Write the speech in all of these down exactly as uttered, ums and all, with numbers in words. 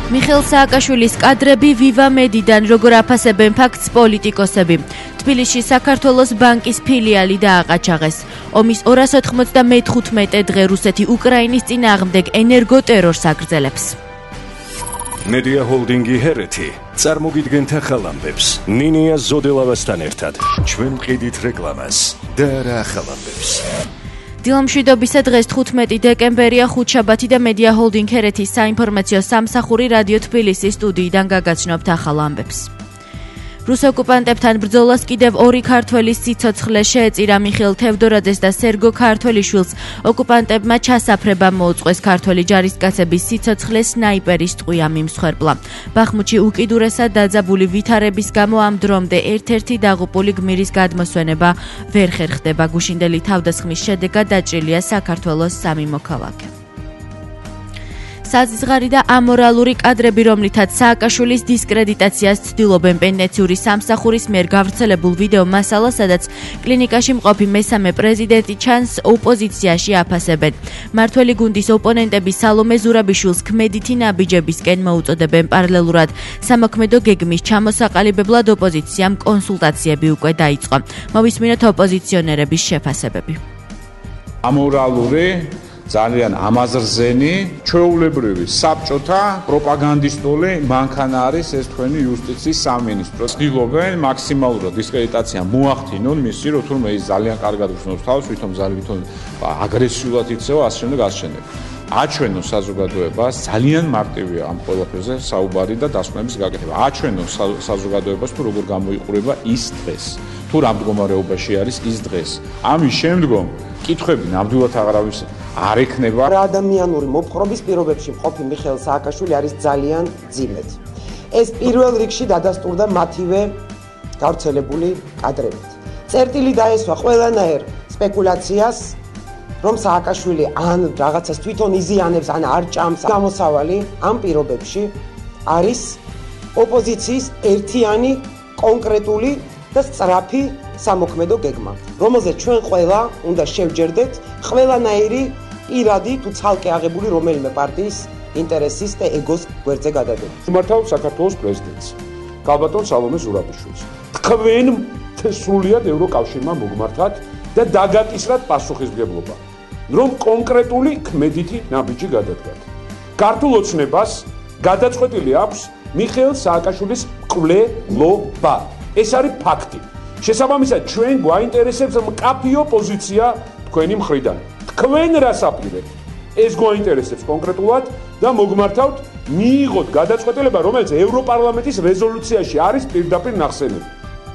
მიხეილ სააკაშვილის კადრები ვივა მედიდან როგორ აფასებენ ფაქტს პოლიტიკოსები. თბილისში საქართველოს ბანკის ფილიალი დააყაჩაღეს. ომის ორას ოთხმოცდამეხუთმეტე დღე რუსეთი უკრაინის წინააღმდეგ ენერგოტერორს აგრძელებს. Media Holdingi Hereti წარმოგიდგენთ ახალ ამბებს. ნინია ზოდელავასთან ერთად ჩვენ მყიდით რეკლამას და რა ახალ ამბებს. დილამშვიდობისა დღეს თხუთმეტი დეკემბერია ხუთშაბათი და Media Holding Hereti საინფორმაციო სამსახური რადიო თბილისის სტუდიიდან გაგაცნობთ ახალ ამბებს. რუს ოკუპანტებთან ბრძოლას კიდევ ორი ქართველის სიცოცხლე შეეწირა. მიხეილ თევდორაძეს და სერგო ქართველიშვილს ოკუპანტებმა ჩასაფრება მოუწყვეს. ქართველი ჯარისკაცების სიცოცხლე სნაიპერის ტყვია მიმსხვერპლა. ბახმუთში უკიდურესად დაძაბული ვითარების გამო ამ დრომდე ერთ-ერთი დაღუპული გმირის გადმოსვენება ვერ ხერხდება. გუშინდელი თავდასხმის შედეგად დაჭრილია საქართველოს სამი მოქალაქე. საზღარი და ამორალური კადრები, რომლითაც სააკაშვილის დისკრედიტაციას ცდილობენ პენდენციური სამსახურის მიერ გავრცელებულ ვიდეო მასალას, სადაც კლინიკაში მყოფი მესამე პრეზიდენტი ჩანს, ოპოზიციაში აფასებენ. მართველი გუნდის ოპონენტები სალომე ზურაბიშვილს ქმედითი ნაბიჯებისკენ მოუწოდებენ. პარალელურად სამოქმედო გეგმის ჩამოსაყალიბებლად ოპოზიციამ კონსულტაციები უკვე დაიწყო. მოვისმინოთ ოპოზიციონერების შეფასებები. ამორალური ძალიან ამაზრზენი, ჩვეულებრივი საბჭოთა პროპაგანდისტული მანქანა არის ეს თქვენი იუსტიციის სამინისტრო. ცდილობენ მაქსიმალურად დისკრედიტაცია მოახდინონ მისი, რომ თურმე ის ძალიან კარგად გრძნობს თავს, ვითომ ძალიან აგრესიულად იქცევა, ასე შემდეგ, ასე შემდეგ. აჩვენო საზოგადოებას, ძალიან მარტივია ამ ყველაფერზე საუბარი და დასკვნების გაკეთება. აჩვენო საზოგადოებას, თუ როგორ გამოიყურება ის დღეს. თუ რა მდგომარეობაში არის ის დღეს. ამის შემდგომ კითხვები ნამდვილად აღარავის არ ექნება. ადამიანური მოპყრობის პირობებში მყოფი მიხეილ სააკაშვილი არის ძალიან ძიმედ. ეს პირველ რიგში დადასტურდა მათივე გავრცელებული კადრებით. წერტილი დაესვა ყველანაირ სპეკულაციას, რომ სააკაშვილი ან რაღაცას თვითონ იზიანებს, ან არ ჭამს. გამოსავალი ამ პირობებში არის ოპოზიციის ერთიანი, კონკრეტული და სწრაფი სამოქმედო გეგმა, რომელზეც ჩვენ ყველა უნდა შევჯერდეთ ყველანაირი პირადი თუ ცალკე აღებული რომელიმე პარტიის ინტერესის და ეგოს გვერდზე გადადებით. მართალ საქართველოს პრეზიდენტს, ქალბატონ სალომე ზურაბიშვილს, თქვენ სრულიად ევროკავშირმა მოგმართათ და დაგაკისრათ პასუხისმგებლობა, რომ კონკრეტული ქმედითი ნაბიჯი გადადგათ. ქართულ ოცნებას გადაწყვეტილი აქვს მიხეილ სააკაშვილის მკვლელობა. ეს არის ფაქტი. შესაბამისად, ჩვენ გვაინტერესებს მკაფიო პოზიცია თქვენი მხრიდან. თქვენ რას აპირებთ? ეს გვაინტერესებს კონკრეტულად და მოგმართავთ მიიღოთ გადაწყვეტილება, რომელიც ევროპარლამენტის რეზოლუციაში არის პირდაპირ ნახსენები.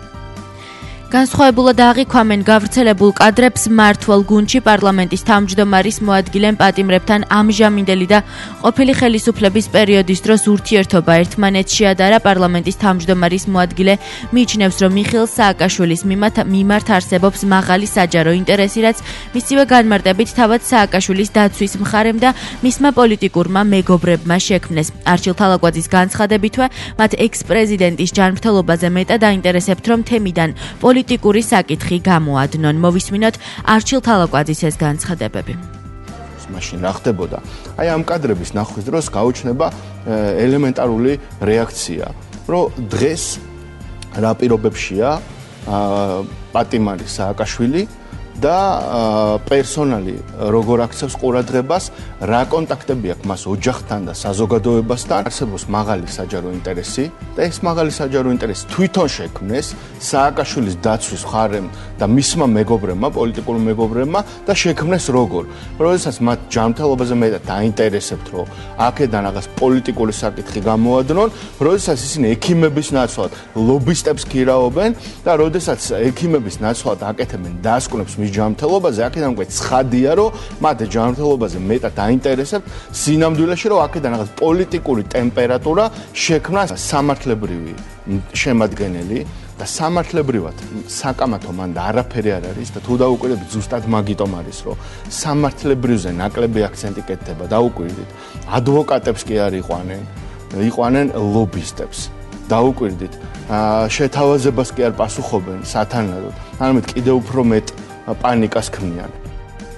განსხვავებულად აღიქვამენ გავრცელებულ კადრებს მმართველ გუნდში პარლამენტის თავმჯდომარის მოადგილე პატიმრებთან ამჟამინდელი და ყოფილი ხელისუფლების პერიოდის დროს ურთიერთობა ერთმანეთს შეადარა. პარლამენტის თავმჯდომარის მოადგილე მიიჩნევს, რომ მიხეილ სააკაშვილის მიმართ არსებობს მაღალი საჯარო ინტერესი, რაც მისივე განმარტებით თავად სააკაშვილის დაცვის მხარემ და მისმა პოლიტიკურმა მეგობრებმა შექმნეს. არჩილ თალაკვაძის განცხადებითვე, მათ ექს-პრეზიდენტის ჯანმრთელობაზე მეტად აინტერესებთ, რომ თემიდან პოლიტიკური საკითხი გამოადნონ. მოვისმინოთ არჩილ თალაკვაძის ეს განცხადებები. მაშინ რა ხდებოდა? აი ამ კადრების ნახვის დროს გაუჩნდება ელემენტარული რეაქცია, რომ დღეს რა პირობებშია პატიმარი სააკაშვილი და პერსონალი როგორ აქცევს ყურადღებას, რა კონტაქტები აქვს მას ოჯახთან და საზოგადოებასთან. არსებობს მაღალი საჯარო ინტერესი და ეს მაღალი საჯარო ინტერესი თვითონ შექმნეს სააკაშვილის დაცვის მხარემ და მისმა მეგობრებმა, პოლიტიკურ მეგობრებმა და შექმნეს როგორ? როდესაც მათ ჯანმრთელობაზე მეტად დაინტერესებთ, რომ აქედან რაღაც პოლიტიკური საკითხი გამოადნონ, როდესაც ისინი ექიმების ნაცვლად ლობისტებს ქირაობენ და როდესაც ექიმების ნაცვლად აკეთებენ დასკვნებს ჯანმრთელობაზე, აქედან უკვე ცხადია, რომ მათ ჯანმრთელობაზე მეტად დაინტერესებთ, სინამდვილეში რომ აქედან რაღაც პოლიტიკური ტემპერატურა შექმნა სამართლებრივი შემადგენელი და სამართლებრივად საკამათო მანდა არაფერი არ არის და თუ დაუკვირდებით ზუსტად მაგიტომ არის, რომ სამართლებრივზე ნაკლები აქცენტი კეთდება. დაუკვირდით, ადვოკატებს კი არ იყვანენ, იყვანენ ლობისტებს. დაუკვირდით, შეთავაზებას კი არ პასუხობენ სათანადოდ. ამით კიდევ უფრო მეტ პანიკას ქმნიან.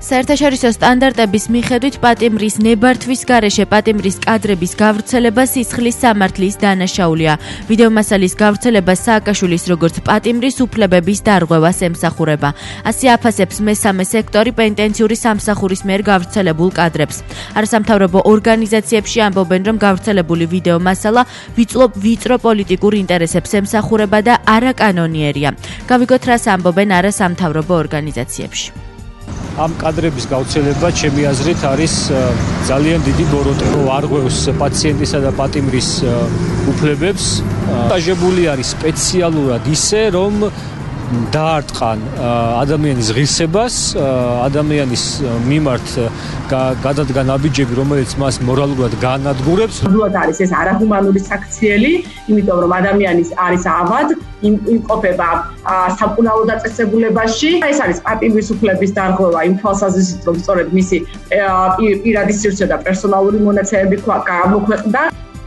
საერთაშორისო სტანდარტების მიხედვით პატიმრის ნებართვის გარეშე პატიმრის კადრების გავრცელება სისხლის სამართლის დანაშაულია. ვიდეომასალის გავრცელება სააკაშვილის როგორც პატიმრის უფლებების დარღვევას ემსახურება. ასე აფასებს მესამე სექტორი პენტენციური სამსახურის მიერ გავრცელებულ კადრებს. არასამთავრობო ორგანიზაციებში ამბობენ, რომ გავრცელებული ვიდეომასალა ვიწრო ვიწრო პოლიტიკურ ინტერესებს ემსახურება და არაკანონიერია. გავიგოთ, რას ამბობენ არასამთავრობო ორგანიზაციებში. ამ კადრების გავრცელება ჩემი აზრით არის ძალიან დიდი ბოროტე, რომ არღვევს პაციენტისა და პატიმრის უფლებებს. დაჟებული არის სპეციალურად ისე, რომ დაარტყან ადამიანის ღირსებას, ადამიანის მიმართ გადადგან აბიჯები, რომელიც მას მორალურად გაანადგურებს. ნამდვილად არის ეს არაჰუმანური საქციელი, იმიტომ რომ ადამიანის არის ავად, იმყოფება საკუნალო დაწესებულებაში. ეს არის პატიმრის უფლების დარღვევა იმ თვალსაზრისით, რომ სწორედ მისი პირადი სივრცე და პერსონალური მონაცემები გამოქვეყნდა.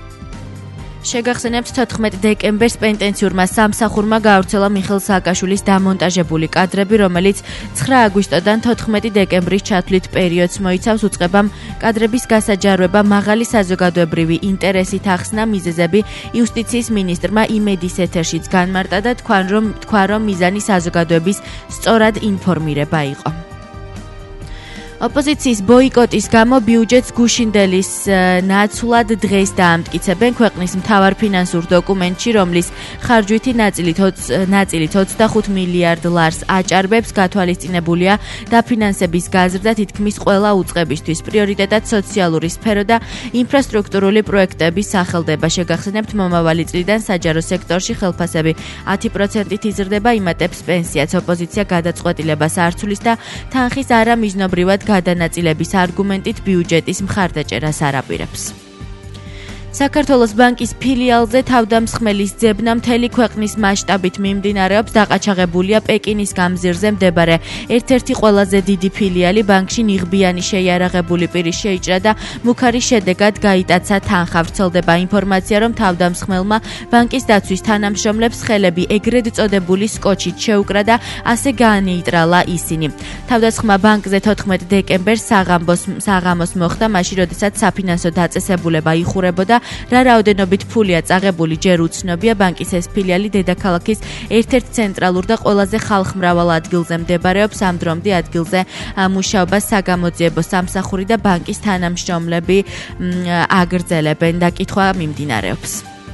შეგახსენებთ თოთხმეტ დეკემბერს პენტენციურმა სამსახურმა გაავრცელა მიხეილ სააკაშვილის დამონტაჟებული კადრები, რომელიც ცხრა აგვისტოდან თოთხმეტი დეკემბრის ჩათვლით პერიოდს მოიცავს. უწყებამ კადრების გასაჯაროება მაღალი საზოგადოებრივი ინტერესით ახსნა. მიზეზები იუსტიციის მინისტრმა იმედის ეთერშიც განმარტა და თქვა, რომ თქვა, რომ მიზანი საზოგადოების სწორად ინფორმირება იყო. ოპოზიციის ბოიკოტის გამო ბიუჯეტს გუშინდელის ნაცვლად დღეს დაამტკიცებენ. ქვეყნის მთავარ ფინანსურ დოკუმენტში, რომლის ხარჯვითი ნაწილით ოცდახუთ მილიარდ ლარს აჭარბებს, გათვალისწინებულია დაფინანსების გაზრდა თითქმის ყველა უწყებისთვის. პრიორიტეტად სოციალური სფერო და ინფრასტრუქტურული პროექტების სახელდება. შეგახსენებთ, მომავალი წლიდან საჯარო სექტორში ხელფასები ათი პროცენტით იზრდება, იმატებს პენსიაც. ოპოზიცია გადაწყვეტილებას არ ცვლის და თანხის არამიზნობრივად გადანაწილების არგუმენტით ბიუჯეტის მხარდაჭერას არაპირებს. საქართველოს ბანკის ფილიალზე თავდამსხმელის ძებნა მთელი ქვეყნის მასშტაბით მიმდინარეობს. დაყაჩაღებულია პეკინის გამზირზე მდებარე ერთ-ერთი ყველაზე დიდი ფილიალი. ბანკში ნიღბიანი შეიარაღებული პირი შეიჭრა და მუქარის შედეგად გაიტაცა თანხა. ვრცელდება ინფორმაცია, რომ თავდამსხმელმა ბანკის დაცვის თანამშრომლებს ხელები ეგრედ წოდებული სკოჩით შეუკრა და ასე გაანეიტრალა ისინი. თავდასხმა ბანკზე თოთხმეტ დეკემბერს საღამოს მოხდა, მაშინ როდესაც საფინანსო დაწესებულება იხურებოდა. რა რაოდენობით ფულია წაღებული ჯერ უცნობია. ბანკის ეს ფილიალი დედაქალაქის ერთ-ერთ ცენტრალურ და ყველაზე ხალხმრავალ ადგილზე მდებარეობს. ამ დრომდე ადგილზე მუშაობა საგამოძიებო სამსახური და ბანკის თანამშრომლები აგრძელებენ. დაკითხვა მიმდინარეობს.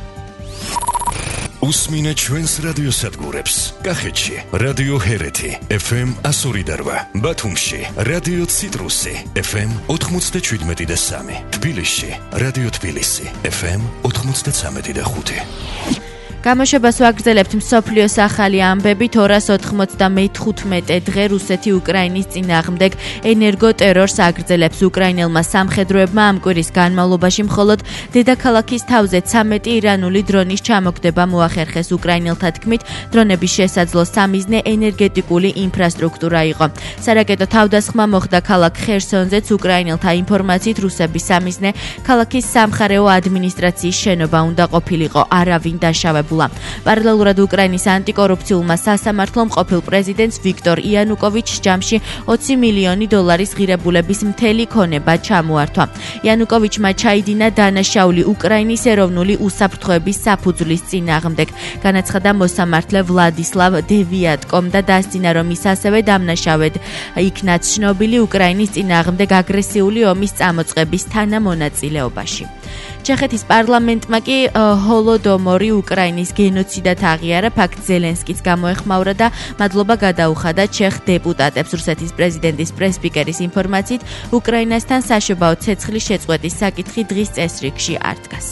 უსმინე ჩვენს რადიოსადგურებს. კახეთში რადიო ჰერეთი ეფ ემ ასორი და რვა, ბათუმში რადიო ციტრუსი ეფ ემ ოთხმოცდაშვიდმეტი და სამი, თბილისში რადიო თბილისი ეფ ემ ოთხმოცდაცამეტი და ხუთი. გამოშვებას ვაგრძელებთ მსოფლიოს ახალი ამბებით. ორას ოთხმოცდამეხუთმეტე დღე რუსეთი უკრაინის წინააღმდეგ ენერგოტერორს აგრძელებს. უკრაინელმა სამხედროებმა ამ კვირის განმავლობაში მხოლოდ დედაქალაქის თავზე ცამეტი ირანული დრონის ჩამოგდება მოახერხეს. უკრაინელთა თქმით, დრონების შესაძლო სამიზნე ენერგეტიკული ინფრასტრუქტურა იყო. სარაკეტო თავდასხმა მოხდა ქალაქ ხერსონზეც. უკრაინელთა ინფორმაციით, რუსების სამიზნე ქალაქის სამხარეო ადმინისტრაციის შენობა უნდა ყოფილიყო, არავინ დაშავებულა. პარალელურად უკრაინის ანტიკორუფციულმა სასამართლომ ყოფილ პრეზიდენტს ვიქტორ იანუკოვიჩს ჯამში ოცი მილიონი დოლარის ღირებულების მთელი ქონება ჩამოართვა. იანუკოვიჩმა ჩაიდინა დანაშაული უკრაინის ეროვნული უსაფრთხოების საფუძვლის წინააღმდეგ. განაცხადა მოსამართლე ვლადისლავ დევიატკომ და დასძინა, რომ ის ასევე დამნაშავედ იქნა ცნობილი უკრაინის წინააღმდეგ აგრესიული ომის წამოწყების თანამონაწილეობაში. ჩეხეთის პარლამენტმა კი ჰოლოდომორი უკრაინის გენოციდად აღიარა. ფაქტ ზელენსკიც გამოეხმაურა და მადლობა გადაუხადა ჩეხ დეპუტატებს. რუსეთის პრეზიდენტის პრესსპიკერის ინფორმაციით, უკრაინასთან საშობაო ცეცხლის შეწყვეტის საკითხი დღის წესრიგში არ დგას.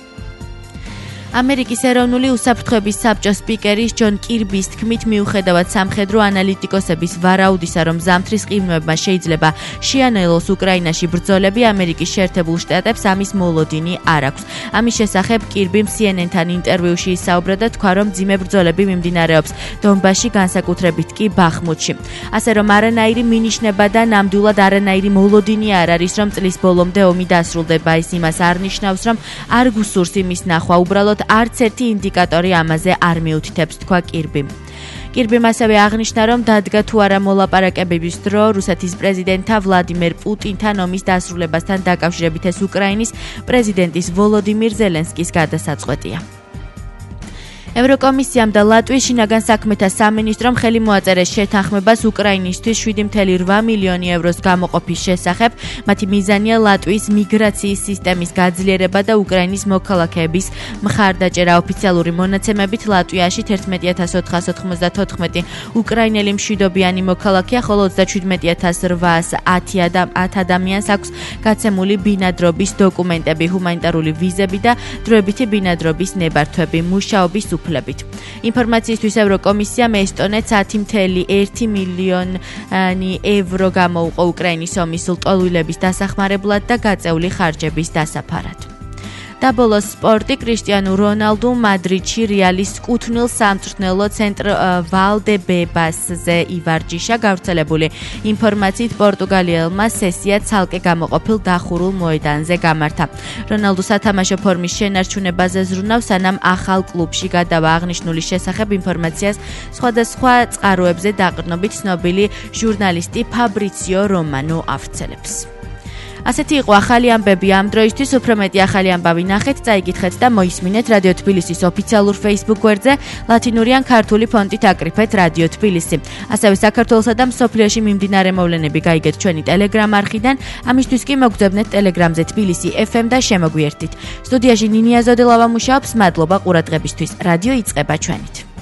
ამერიკის ეროვნული უსაფრთხოების საბჭოს სპიკერის ჯონ კირბის თქმით, მიუხედავად სამხედრო ანალიტიკოსების ვარაუდისა, რომ ზამთრის ყინვებმა შეიძლება შეანელოს უკრაინაში ბრძოლები, ამერიკის შეერთებულ შტატებს ამის მოლოდინი არ აქვს. ამის შესახებ კირბიმ სი ენ ენ-თან ინტერვიუში ისაუბრა და თქვა, რომ მძიმე ბრძოლები მიმდინარეობს დონბასში, განსაკუთრებით კი ბახმუთში. ასე რომ არანაირი მინიშნება და ნამდვილად არანაირი მოლოდინი არ არის, რომ წლის ბოლომდე ომი დასრულდება. ის იმას არ ნიშნავს, რომ არ გუსურს იმის ნახვა, უბრალოდ არც ერთი ინდიკატორი ამაზე არ მიუთითებს, თქვა კირბიმ. კირბიმ ასევე აღნიშნა, რომ დადგა თუ არა მოლაპარაკებების დრო რუსეთის პრეზიდენტთა ვლადიმერ პუტინთან ომის დასრულებასთან დაკავშირებით ეს უკრაინის პრეზიდენტის ვოლოდიმირ ზელენსკის გადასაწყვეტია. ევროკომისიამ და ლატვიის შინაგან საქმეთა სამინისტრომ ხელი მოაწერეს შეთანხმებას უკრაინისთვის შვიდი ფარსი რვა მილიონი ევროს გამოყოფის შესახებ. მათი მიზანია ლატვიის მიგრაციის სისტემის გაძლიერება და უკრაინის მოქალაქეების მხარდაჭერა. ოფიციალური მონაცემებით ლატვიაში თერთმეტი ათას ოთხას ოთხმოცდათოთხმეტი უკრაინელი მშვიდობიანი მოქალაქეა, ხოლო ოცდაჩვიდმეტი ათას რვაას ათი ადამიანს აქვს გაცემული ბინადრობის დოკუმენტები, ჰუმანიტარული ვიზები და დროებითი ბინადრობის ნებართვები, მუშაობის ინფორმაციისთვის ევროკომისიამ ესტონეთს ათი ფარსი ერთი მილიონი ევრო გამოუყო უკრაინის ომის ლტოლვილების დასახმარებლად და გაწეული ხარჯების დასაფარად. და ბოლოს სპორტი. კრისტიანო რონალდუ მადრიდში რეალის კუთვნილ სამწვრთნელო ცენტრ ვალდებებასზე ივარჯიშა. გავრცელებული ინფორმაციით პორტუგალიელმა სესია ცალკე გამოყოფილ დახურულ მოედანზე გამართა. რონალდუ სათამაშო ფორმის შენარჩუნებაზე ზრუნავს, სანამ ახალ კლუბში გადავა. აღნიშნული შესახებ ინფორმაციას სხვადასხვა წყაროებზე დაყრდნობით ცნობილი ჟურნალისტი ფაბრიციო რომანო ავრცელებს. ასეთი იყო ახალი ამბები ამ დროისთვის. უფრო მეტი ახალი ამბავი ნახეთ, წაიკითხეთ და მოისმინეთ რადიო თბილისის ოფიციალურ Facebook გვერდზე, ლათინური ან ქართული ფონტით აკრიფეთ რადიო თბილისი. ასევე საქართველოსა და მსოფლიოში მიმდინარე მოვლენები გაიგეთ ჩვენი Telegram არხიდან. ამისთვის კი მოგძებნეთ Telegramზე თბილისი ეფ ემ და შემოგვიერთდით. სტუდიაში ნინია ზოდელავა მუშაობს. მადლობა ყურადღებისთვის. რადიო იწყება ჩვენით.